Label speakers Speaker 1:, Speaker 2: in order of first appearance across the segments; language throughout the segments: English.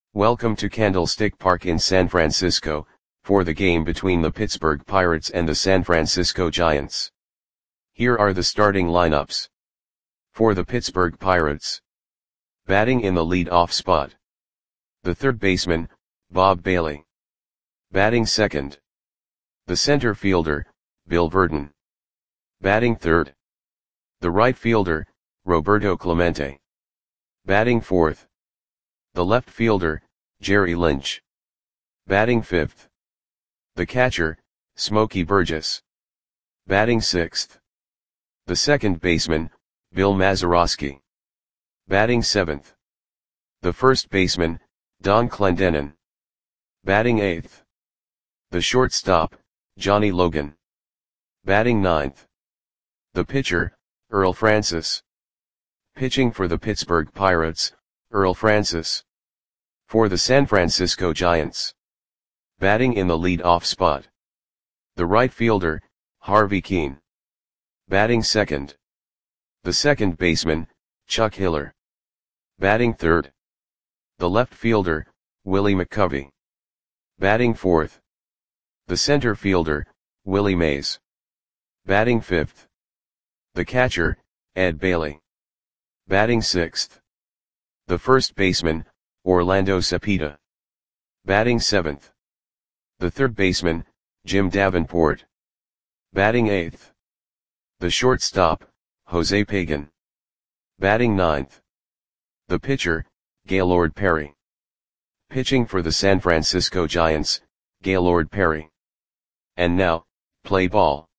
Speaker 1: Welcome to Candlestick Park in San Francisco, for the game between the Pittsburgh Pirates and the San Francisco Giants. Here are the starting lineups. For the Pittsburgh Pirates. Batting in the lead-off spot. The third baseman, Bob Bailey. Batting second. The center fielder, Bill Virdon. Batting third. The right fielder, Roberto Clemente. Batting fourth. The left fielder, Jerry Lynch. Batting fifth. The catcher, Smokey Burgess. Batting sixth. The second baseman, Bill Mazeroski. Batting seventh. The first baseman, Don Clendenon. Batting eighth. The shortstop, Johnny Logan. Batting ninth. The pitcher, Earl Francis. Pitching for the Pittsburgh Pirates, Earl Francis. For the San Francisco Giants. Batting in the lead-off spot. The right fielder, Harvey Kuenn. Batting second. The second baseman, Chuck Hiller. Batting third. The left fielder, Willie McCovey. Batting fourth. The center fielder, Willie Mays. Batting fifth. The catcher, Ed Bailey. Batting sixth. The first baseman, Orlando Cepeda. Batting seventh. The third baseman, Jim Davenport. Batting eighth. The shortstop, Jose Pagan. Batting ninth. The pitcher, Gaylord Perry. Pitching for the San Francisco Giants, Gaylord Perry. And now, play ball.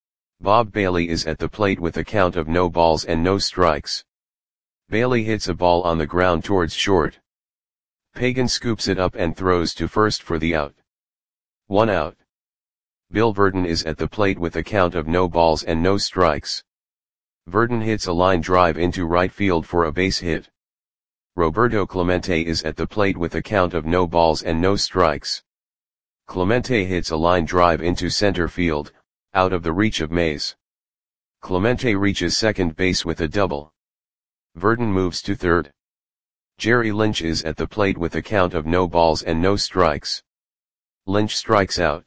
Speaker 1: Bob Bailey is at the plate with a count of no balls and no strikes. Bailey hits a ball on the ground towards short. Pagan scoops it up and throws to first for the out. 1 out. Bill Virdon is at the plate with a count of no balls and no strikes. Virdon hits a line drive into right field for a base hit. Roberto Clemente is at the plate with a count of no balls and no strikes. Clemente hits a line drive into center field, out of the reach of Mays. Clemente reaches second base with a double. Virdon moves to third. Jerry Lynch is at the plate with a count of no balls and no strikes. Lynch strikes out.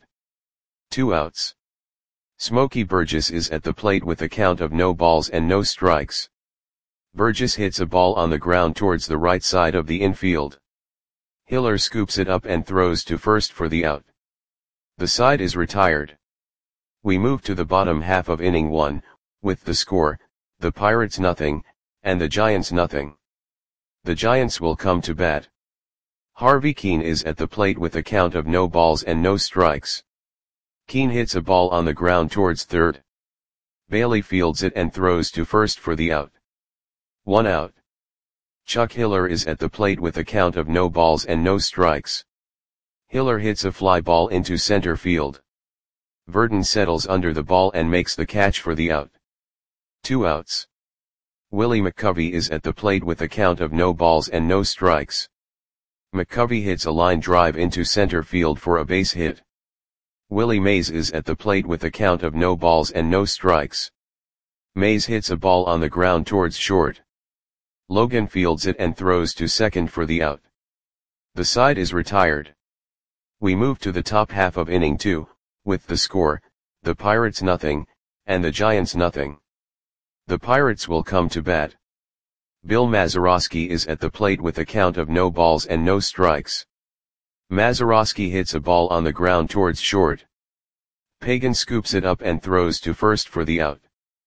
Speaker 1: 2 outs. Smokey Burgess is at the plate with a count of no balls and no strikes. Burgess hits a ball on the ground towards the right side of the infield. Hiller scoops it up and throws to first for the out. The side is retired. We move to the bottom half of inning 1, with the score, the Pirates nothing, and the Giants nothing. The Giants will come to bat. Harvey Kuenn is at the plate with a count of no balls and no strikes. Kuenn hits a ball on the ground towards third. Bailey fields it and throws to first for the out. 1 out. Chuck Hiller is at the plate with a count of no balls and no strikes. Hiller hits a fly ball into center field. Virdon settles under the ball and makes the catch for the out. 2 outs. Willie McCovey is at the plate with a count of no balls and no strikes. McCovey hits a line drive into center field for a base hit. Willie Mays is at the plate with a count of no balls and no strikes. Mays hits a ball on the ground towards short. Logan fields it and throws to second for the out. The side is retired. We move to the top half of inning 2, with the score, the Pirates nothing, and the Giants nothing. The Pirates will come to bat. Bill Mazeroski is at the plate with a count of no balls and no strikes. Mazeroski hits a ball on the ground towards short. Pagan scoops it up and throws to first for the out.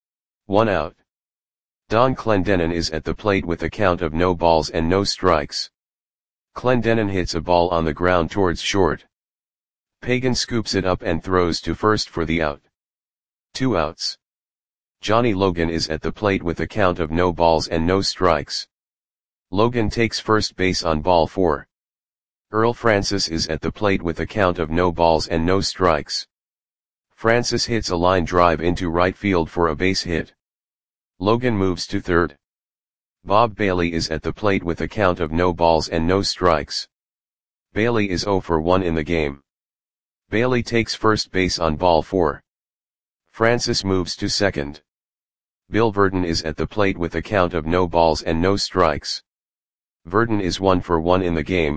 Speaker 1: 1 out. Don Clendenon is at the plate with a count of no balls and no strikes. Clendenon hits a ball on the ground towards short. Pagan scoops it up and throws to first for the out. 2 outs. Johnny Logan is at the plate with a count of no balls and no strikes. Logan takes first base on ball 4. Earl Francis is at the plate with a count of no balls and no strikes. Francis hits a line drive into right field for a base hit. Logan moves to third. Bob Bailey is at the plate with a count of no balls and no strikes. Bailey is 0 for 1 in the game. Bailey takes first base on ball 4. Francis moves to second. Bill Virdon is at the plate with a count of no balls and no strikes. Virdon is 1 for 1 in the game,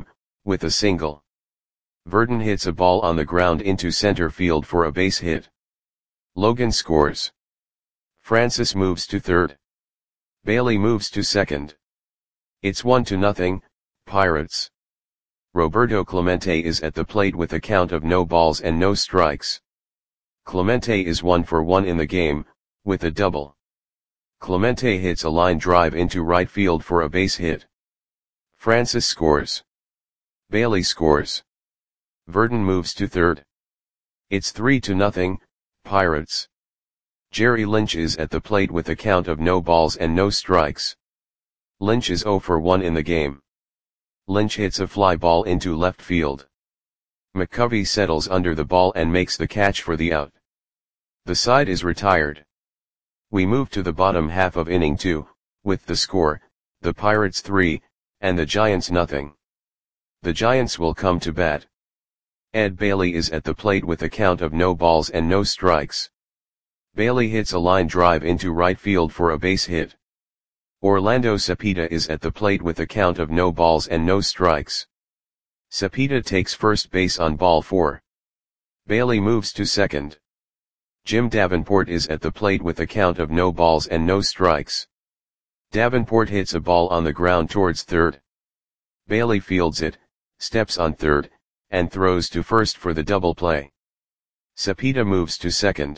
Speaker 1: with a single. Verdon hits a ball on the ground into center field for a base hit. Logan scores. Francis moves to third. Bailey moves to second. It's 1-0, Pirates. Roberto Clemente is at the plate with a count of no balls and no strikes. Clemente is 1 for 1 in the game, with a double. Clemente hits a line drive into right field for a base hit. Francis scores. Bailey scores. Verdon moves to third. It's 3-0, Pirates. Jerry Lynch is at the plate with a count of no balls and no strikes. Lynch is 0 for 1 in the game. Lynch hits a fly ball into left field. McCovey settles under the ball and makes the catch for the out. The side is retired. We move to the bottom half of inning 2, with the score, the Pirates 3, and the Giants nothing. The Giants will come to bat. Ed Bailey is at the plate with a count of no balls and no strikes. Bailey hits a line drive into right field for a base hit. Orlando Cepeda is at the plate with a count of no balls and no strikes. Cepeda takes first base on ball 4. Bailey moves to second. Jim Davenport is at the plate with a count of no balls and no strikes. Davenport hits a ball on the ground towards third. Bailey fields it, steps on third, and throws to first for the double play. Cepeda moves to second.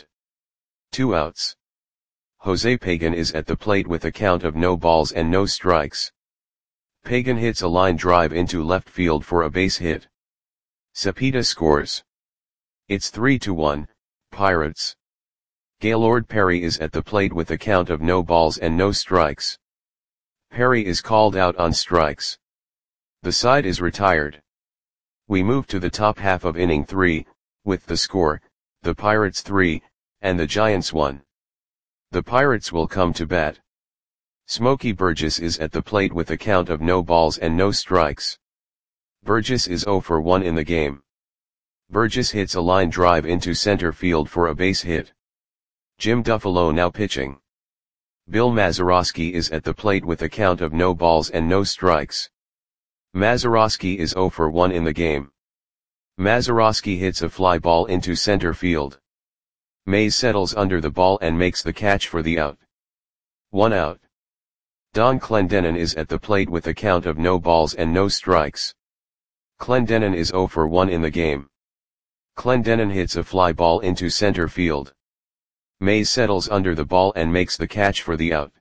Speaker 1: 2 outs. Jose Pagan is at the plate with a count of no balls and no strikes. Pagan hits a line drive into left field for a base hit. Cepeda scores. It's 3-1, Pirates. Gaylord Perry is at the plate with a count of no balls and no strikes. Perry is called out on strikes. The side is retired. We move to the top half of inning 3, with the score, the Pirates 3, and the Giants 1. The Pirates will come to bat. Smokey Burgess is at the plate with a count of no balls and no strikes. Burgess is 0 for 1 in the game. Burgess hits a line drive into center field for a base hit. Jim Duffalo now pitching. Bill Mazeroski is at the plate with a count of no balls and no strikes. Mazeroski is 0 for 1 in the game. Mazeroski hits a fly ball into center field. Mays settles under the ball and makes the catch for the out. 1 out. Don Clendenon is at the plate with a count of no balls and no strikes. Clendenon is 0 for 1 in the game. Clendenon hits a fly ball into center field. Mays settles under the ball and makes the catch for the out.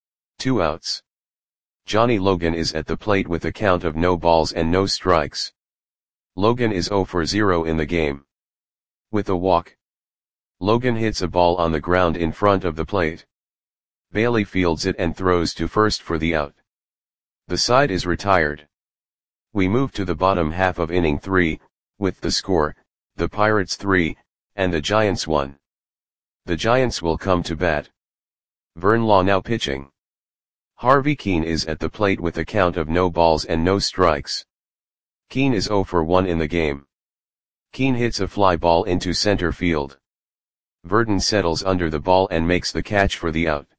Speaker 1: 2 outs. Johnny Logan is at the plate with a count of no balls and no strikes. Logan is 0 for 0 in the game. With a walk. Logan hits a ball on the ground in front of the plate. Bailey fields it and throws to first for the out. The side is retired. We move to the bottom half of inning 3, with the score, the Pirates 3, and the Giants 1. The Giants will come to bat. Vern Law now pitching. Harvey Keene is at the plate with a count of no balls and no strikes. Keene is 0 for 1 in the game. Keene hits a fly ball into center field. Verdon settles under the ball and makes the catch for the out.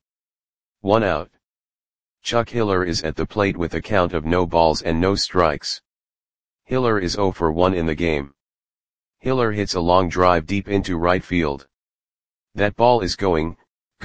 Speaker 1: 1 out. Chuck Hiller is at the plate with a count of no balls and no strikes. Hiller is 0 for 1 in the game. Hiller hits a long drive deep into right field. That ball is gone.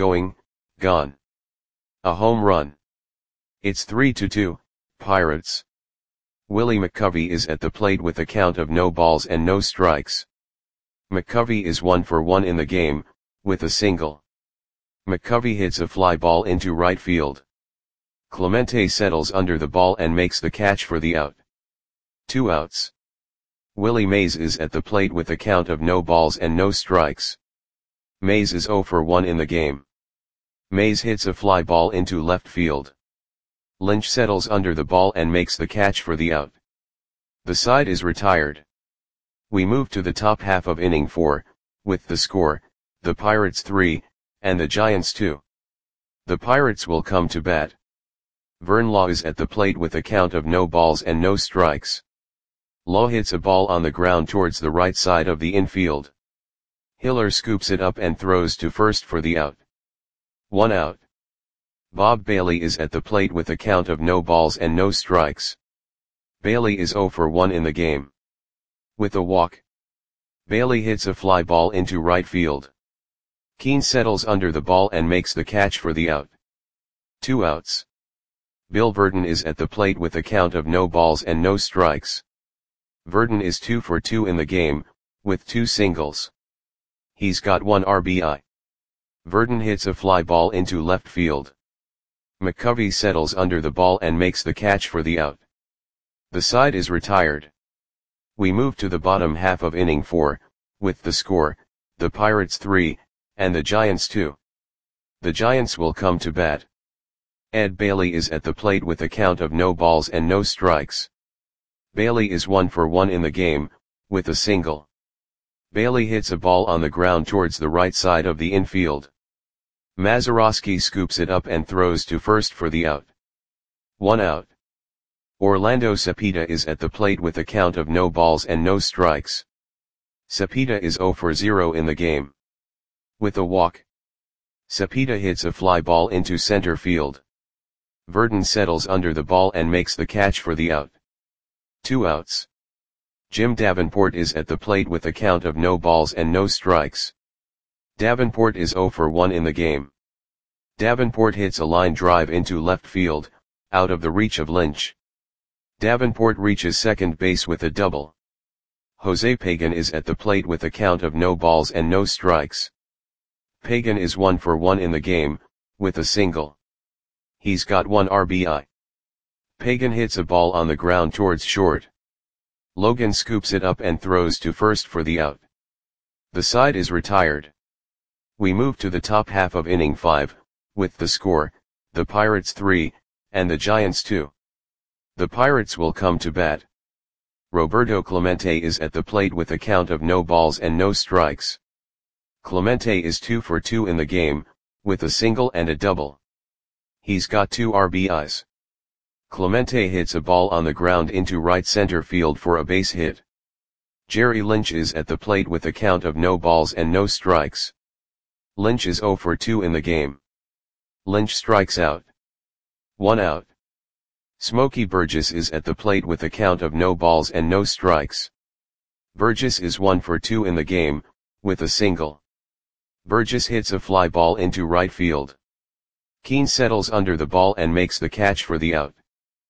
Speaker 1: A home run. It's 3-2, Pirates. Willie McCovey is at the plate with a count of no balls and no strikes. McCovey is 1 for 1 in the game, with a single. McCovey hits a fly ball into right field. Clemente settles under the ball and makes the catch for the out. 2 outs. Willie Mays is at the plate with a count of no balls and no strikes. Mays is 0 for 1 in the game. Mays hits a fly ball into left field. Lynch settles under the ball and makes the catch for the out. The side is retired. We move to the top half of inning 4, with the score, the Pirates 3, and the Giants 2. The Pirates will come to bat. Vern Law is at the plate with a count of no balls and no strikes. Law hits a ball on the ground towards the right side of the infield. Hiller scoops it up and throws to first for the out. 1 out. Bob Bailey is at the plate with a count of no balls and no strikes. Bailey is 0 for 1 in the game. With a walk, Bailey hits a fly ball into right field. Keane settles under the ball and makes the catch for the out. 2 outs. Bill Verdon is at the plate with a count of no balls and no strikes. Verdon is 2 for 2 in the game, with 2 singles. He's got 1 RBI. Verdon hits a fly ball into left field. McCovey settles under the ball and makes the catch for the out. The side is retired. We move to the bottom half of inning 4, with the score, the Pirates 3, and the Giants 2. The Giants will come to bat. Ed Bailey is at the plate with a count of no balls and no strikes. Bailey is 1 for 1 in the game, with a single. Bailey hits a ball on the ground towards the right side of the infield. Mazeroski scoops it up and throws to first for the out. 1 out. Orlando Cepeda is at the plate with a count of no balls and no strikes. Cepeda is 0 for 0 in the game. With a walk, Cepeda hits a fly ball into center field. Verdon settles under the ball and makes the catch for the out. 2 outs. Jim Davenport is at the plate with a count of no balls and no strikes. Davenport is 0 for 1 in the game. Davenport hits a line drive into left field, out of the reach of Lynch. Davenport reaches second base with a double. Jose Pagan is at the plate with a count of no balls and no strikes. Pagan is 1 for 1 in the game, with a single. He's got 1 RBI. Pagan hits a ball on the ground towards short. Logan scoops it up and throws to first for the out. The side is retired. We move to the top half of inning 5, with the score, the Pirates 3, and the Giants 2. The Pirates will come to bat. Roberto Clemente is at the plate with a count of no balls and no strikes. Clemente is 2 for 2 in the game, with a single and a double. He's got 2 RBIs. Clemente hits a ball on the ground into right center field for a base hit. Jerry Lynch is at the plate with a count of no balls and no strikes. Lynch is 0 for 2 in the game. Lynch strikes out. 1 out. Smokey Burgess is at the plate with a count of no balls and no strikes. Burgess is 1 for 2 in the game, with a single. Burgess hits a fly ball into right field. Keane settles under the ball and makes the catch for the out.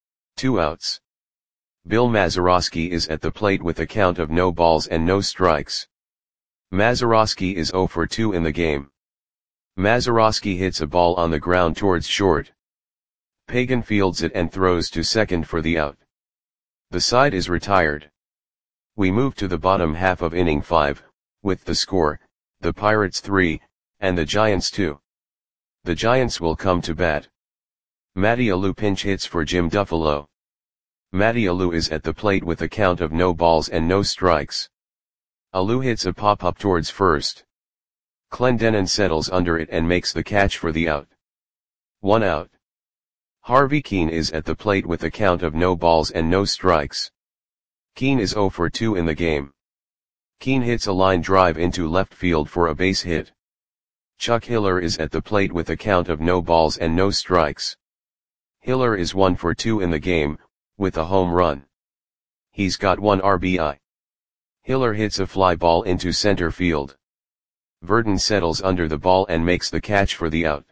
Speaker 1: 2 outs. Bill Mazeroski is at the plate with a count of no balls and no strikes. Mazeroski is 0 for 2 in the game. Mazeroski hits a ball on the ground towards short. Pagan fields it and throws to second for the out. The side is retired. We move to the bottom half of inning 5, with the score, the Pirates 3, and the Giants 2. The Giants will come to bat. Matty Alou pinch hits for Jim Duffalo. Matty Alou is at the plate with a count of no balls and no strikes. Alou hits a pop-up towards first. Clendenon settles under it and makes the catch for the out. 1 out. Harvey Keane is at the plate with a count of no balls and no strikes. Keane is 0 for 2 in the game. Keane hits a line drive into left field for a base hit. Chuck Hiller is at the plate with a count of no balls and no strikes. Hiller is 1 for 2 in the game, with a home run. He's got 1 RBI. Hiller hits a fly ball into center field. Verdon settles under the ball and makes the catch for the out.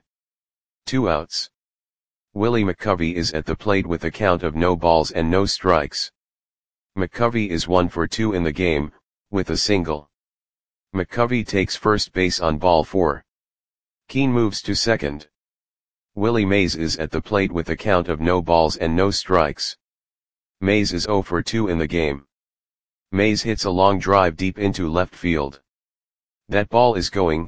Speaker 1: 2 outs. Willie McCovey is at the plate with a count of no balls and no strikes. McCovey is 1 for 2 in the game, with a single. McCovey takes first base on ball 4. Keane moves to second. Willie Mays is at the plate with a count of no balls and no strikes. Mays is 0 for 2 in the game. Mays hits a long drive deep into left field. That ball is gone.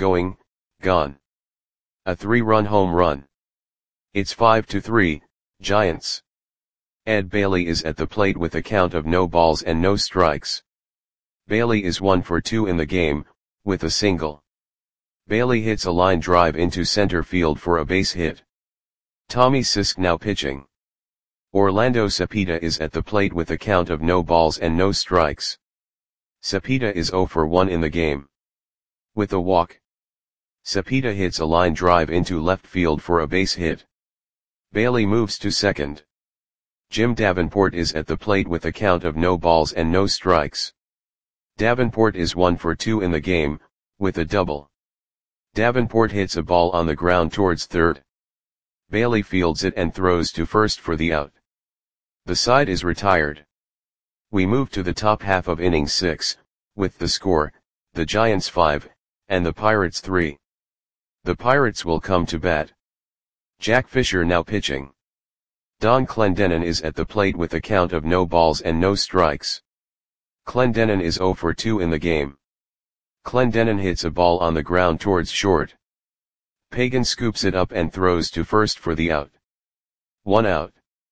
Speaker 1: A 3-run home run. It's 5-3, Giants. Ed Bailey is at the plate with a count of no balls and no strikes. Bailey is 1 for 2 in the game, with a single. Bailey hits a line drive into center field for a base hit. Tommy Sisk now pitching. Orlando Cepeda is at the plate with a count of no balls and no strikes. Cepeda is 0 for 1 in the game. With a walk, Cepeda hits a line drive into left field for a base hit. Bailey moves to second. Jim Davenport is at the plate with a count of no balls and no strikes. Davenport is 1 for 2 in the game, with a double. Davenport hits a ball on the ground towards third. Bailey fields it and throws to first for the out. The side is retired. We move to the top half of inning 6, with the score, the Giants 5, and the Pirates 3. The Pirates will come to bat. Jack Fisher now pitching. Don Clendenon is at the plate with a count of no balls and no strikes. Clendenon is 0 for 2 in the game. Clendenon hits a ball on the ground towards short. Pagan scoops it up and throws to first for the out. 1 out.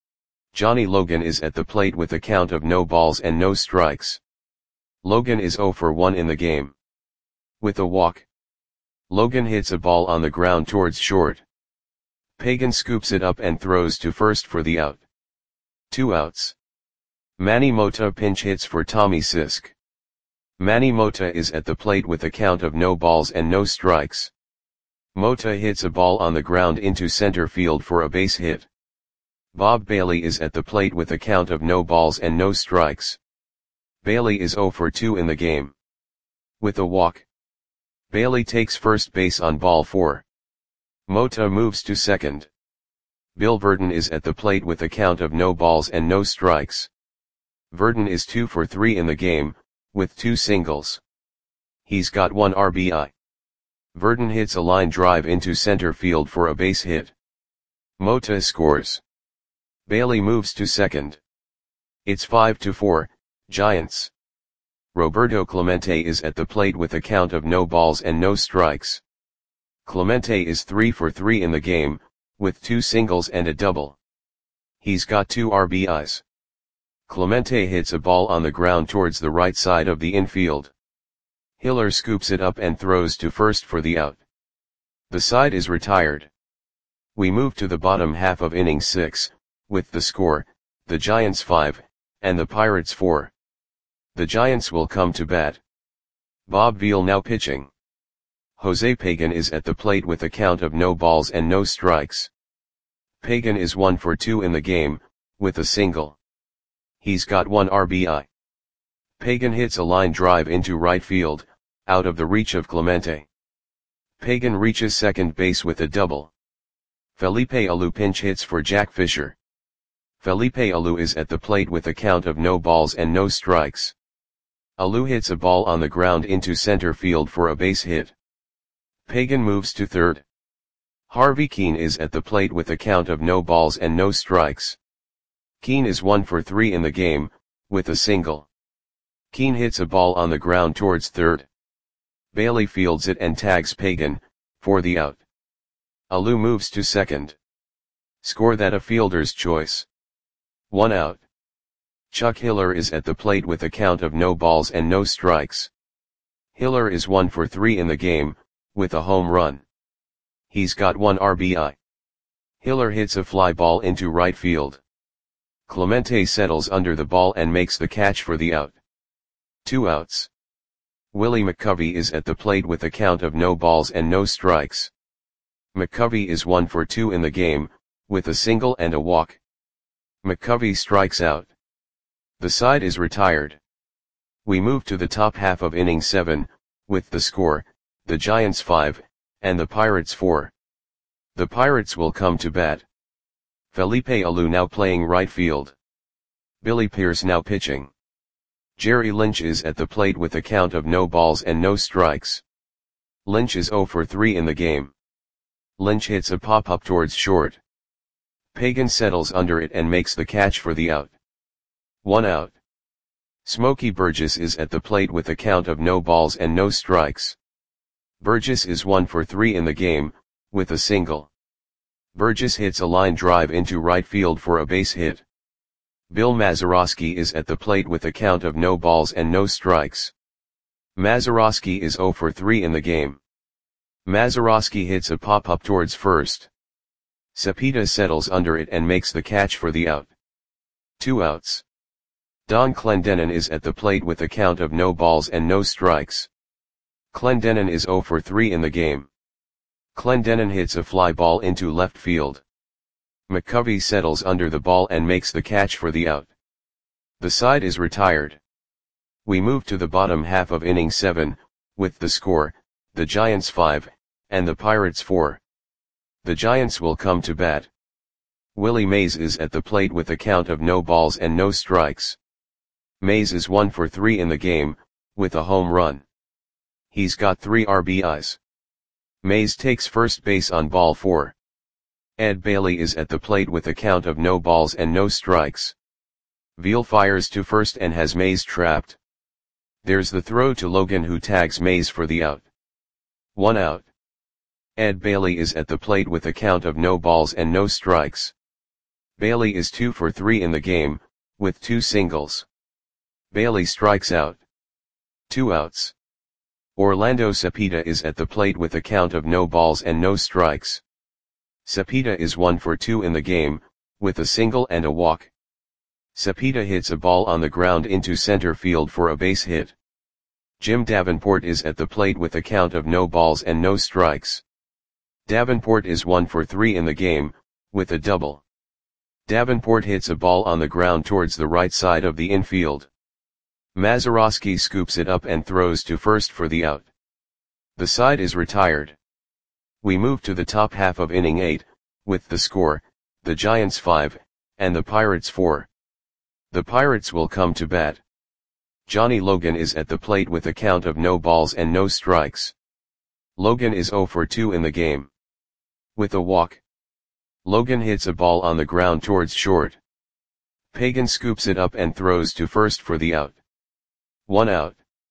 Speaker 1: Johnny Logan is at the plate with a count of no balls and no strikes. Logan is 0 for 1 in the game. With a walk. Logan hits a ball on the ground towards short. Pagan scoops it up and throws to first for the out. 2 outs. Manny Mota pinch hits for Tommy Sisk. Manny Mota is at the plate with a count of no balls and no strikes. Mota hits a ball on the ground into center field for a base hit. Bob Bailey is at the plate with a count of no balls and no strikes. Bailey is 0 for 2 in the game. With a walk. Bailey takes first base on ball 4. Mota moves to second. Bill Verdon is at the plate with a count of no balls and no strikes. Verdon is 2 for 3 in the game, with 2 singles. He's got 1 RBI. Verdon hits a line drive into center field for a base hit. Mota scores. Bailey moves to second. It's 5-4, Giants. Roberto Clemente is at the plate with a count of no balls and no strikes. Clemente is 3 for 3 in the game, with 2 singles and a double. He's got 2 RBIs. Clemente hits a ball on the ground towards the right side of the infield. Hiller scoops it up and throws to first for the out. The side is retired. We move to the bottom half of inning 6, with the score, the Giants 5, and the Pirates 4. The Giants will come to bat. Bob Veal now pitching. Jose Pagan is at the plate with a count of no balls and no strikes. Pagan is 1 for 2 in the game, with a single. He's got 1 RBI. Pagan hits a line drive into right field, out of the reach of Clemente. Pagan reaches second base with a double. Felipe Alou pinch hits for Jack Fisher. Felipe Alou is at the plate with a count of no balls and no strikes. Alou hits a ball on the ground into center field for a base hit. Pagan moves to third. Harvey Keene is at the plate with a count of no balls and no strikes. Keene is 1 for 3 in the game, with a single. Keene hits a ball on the ground towards third. Bailey fields it and tags Pagan, for the out. Alou moves to second. Score that a fielder's choice. 1 out. Chuck Hiller is at the plate with a count of no balls and no strikes. Hiller is 1 for 3 in the game, with a home run. He's got 1 RBI. Hiller hits a fly ball into right field. Clemente settles under the ball and makes the catch for the out. 2 outs. Willie McCovey is at the plate with a count of no balls and no strikes. McCovey is 1 for 2 in the game, with a single and a walk. McCovey strikes out. The side is retired. We move to the top half of inning 7, with the score, the Giants 5, and the Pirates 4. The Pirates will come to bat. Felipe Alou now playing right field. Billy Pierce now pitching. Jerry Lynch is at the plate with a count of no balls and no strikes. Lynch is 0 for 3 in the game. Lynch hits a pop-up towards short. Pagan settles under it and makes the catch for the out. 1 out. Smokey Burgess is at the plate with a count of no balls and no strikes. Burgess is 1 for 3 in the game, with a single. Burgess hits a line drive into right field for a base hit. Bill Mazeroski is at the plate with a count of no balls and no strikes. Mazeroski is 0 for 3 in the game. Mazeroski hits a pop-up towards first. Cepeda settles under it and makes the catch for the out. 2 outs. Don Clendenon is at the plate with a count of no balls and no strikes. Clendenon is 0 for 3 in the game. Clendenon hits a fly ball into left field. McCovey settles under the ball and makes the catch for the out. The side is retired. We move to the bottom half of inning 7, with the score, the Giants 5, and the Pirates 4. The Giants will come to bat. Willie Mays is at the plate with a count of no balls and no strikes. Mays is 1 for 3 in the game, with a home run. He's got 3 RBIs. Mays takes first base on ball 4. Ed Bailey is at the plate with a count of no balls and no strikes. Veal fires to first and has Mays trapped. There's the throw to Logan, who tags Mays for the out. 1 out. Ed Bailey is at the plate with a count of no balls and no strikes. Bailey is 2 for 3 in the game, with 2 singles. Bailey strikes out. 2 outs. Orlando Cepeda is at the plate with a count of no balls and no strikes. Cepeda is 1 for 2 in the game, with a single and a walk. Cepeda hits a ball on the ground into center field for a base hit. Jim Davenport is at the plate with a count of no balls and no strikes. Davenport is 1 for 3 in the game, with a double. Davenport hits a ball on the ground towards the right side of the infield. Mazeroski scoops it up and throws to first for the out. The side is retired. We move to the top half of inning 8, with the score, the Giants 5, and the Pirates 4. The Pirates will come to bat. Johnny Logan is at the plate with a count of no balls and no strikes. Logan is 0 for 2 in the game. With a walk. Logan hits a ball on the ground towards short. Pagan scoops it up and throws to first for the out. 1 out.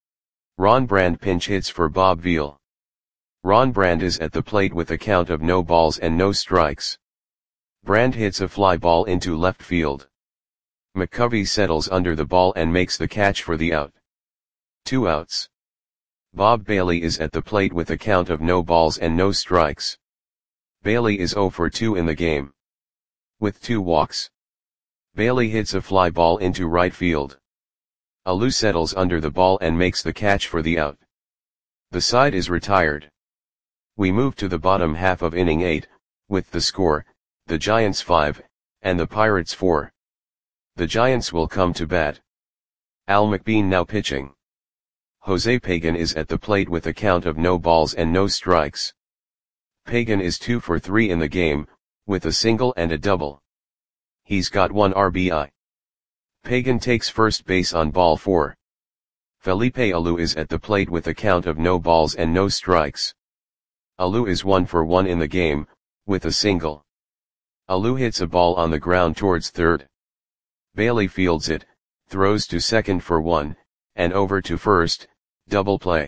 Speaker 1: Ron Brand pinch hits for Bob Veal. Ron Brand is at the plate with a count of no balls and no strikes. Brand hits a fly ball into left field. McCovey settles under the ball and makes the catch for the out. 2 outs. Bob Bailey is at the plate with a count of no balls and no strikes. Bailey is 0 for 2 in the game. With 2 walks. Bailey hits a fly ball into right field. Alou settles under the ball and makes the catch for the out. The side is retired. We move to the bottom half of inning 8, with the score, the Giants 5, and the Pirates 4. The Giants will come to bat. Al McBean now pitching. Jose Pagan is at the plate with a count of no balls and no strikes. Pagan is 2 for 3 in the game, with a single and a double. He's got 1 RBI. Pagan takes first base on ball 4. Felipe Alou is at the plate with a count of no balls and no strikes. Alou is 1 for 1 in the game, with a single. Alou hits a ball on the ground towards third. Bailey fields it, throws to second for 1, and over to first, double play.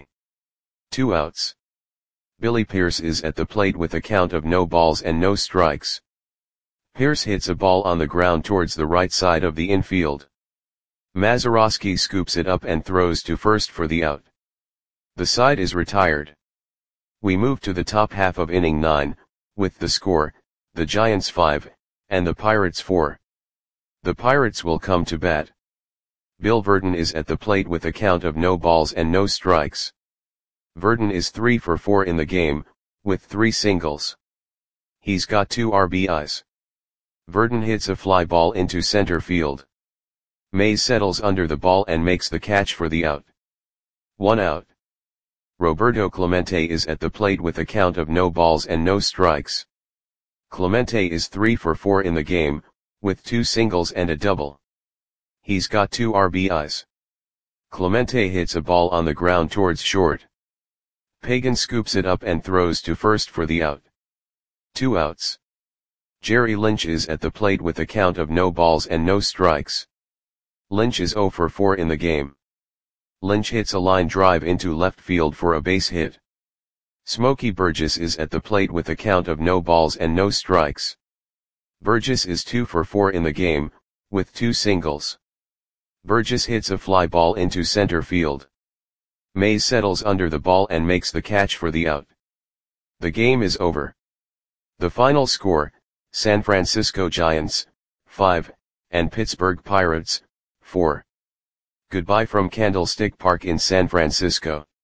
Speaker 1: 2 outs. Billy Pierce is at the plate with a count of no balls and no strikes. Pierce hits a ball on the ground towards the right side of the infield. Mazeroski scoops it up and throws to first for the out. The side is retired. We move to the top half of inning 9, with the score, the Giants 5, and the Pirates 4. The Pirates will come to bat. Bill Verdon is at the plate with a count of no balls and no strikes. Verdon is 3 for 4 in the game, with 3 singles. He's got 2 RBIs. Verdon hits a fly ball into center field. Mays settles under the ball and makes the catch for the out. 1 out. Roberto Clemente is at the plate with a count of no balls and no strikes. Clemente is 3 for 4 in the game, with 2 singles and a double. He's got 2 RBIs. Clemente hits a ball on the ground towards short. Pagan scoops it up and throws to first for the out. 2 outs. Jerry Lynch is at the plate with a count of no balls and no strikes. Lynch is 0 for 4 in the game. Lynch hits a line drive into left field for a base hit. Smokey Burgess is at the plate with a count of no balls and no strikes. Burgess is 2 for 4 in the game, with 2 singles. Burgess hits a fly ball into center field. Mays settles under the ball and makes the catch for the out. The game is over. The final score, San Francisco Giants, 5, and Pittsburgh Pirates, 4. Goodbye from Candlestick Park in San Francisco.